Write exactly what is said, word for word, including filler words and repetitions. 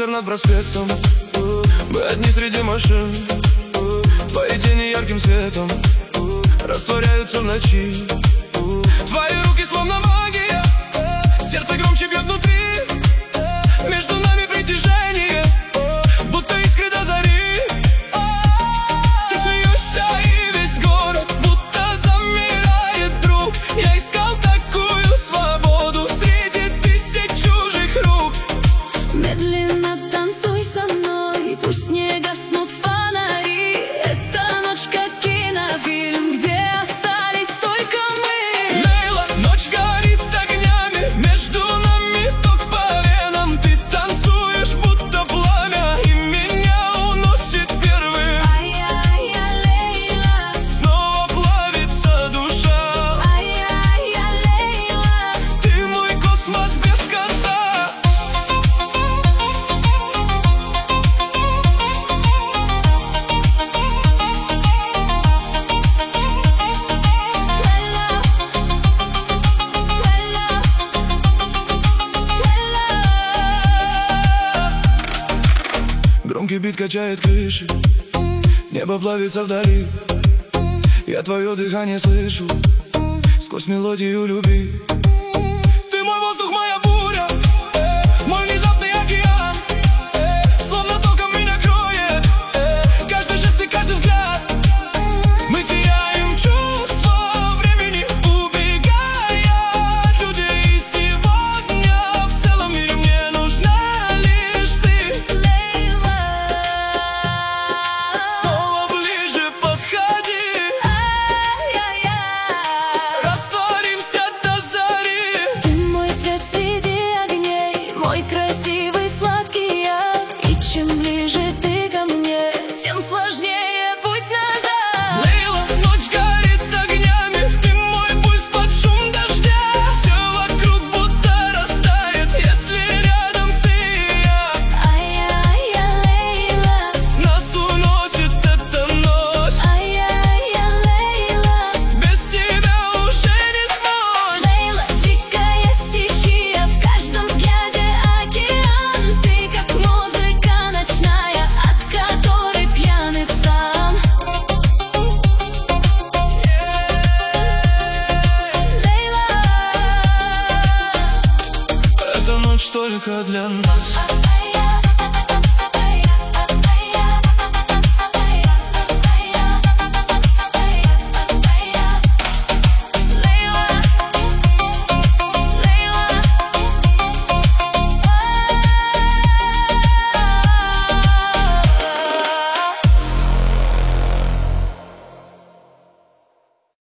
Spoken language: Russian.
ветер над проспектом. Мы одни среди машин. Твои тени ярким светом растворяются в ночи. Твои руки словно магия, сердце громче бьет внутри. Между нами притяжение, будто искры до зари. Ты смеешься, и весь город будто замирает вдруг. Я искал такую свободу среди тысяч чужих рук. Медленно танцуй со мной, пусть не гаснут фонари. Эта ночь как кинофильм, где остались только мы. Лейла, ночь горит огнями, между нами ток по венам. Ты танцуешь, будто пламя, и меня уносит первым. Ай-яй-я, Лейла, Снова плавится душа. ай-яй-я, Лейла. Ты мой космос без конца. Лейла, Лейла, Лейла. Громкий бит качает крыши, небо плавится вдали. Я твое дыхание слышу сквозь мелодию любви. Ты мой воздух, моя боль.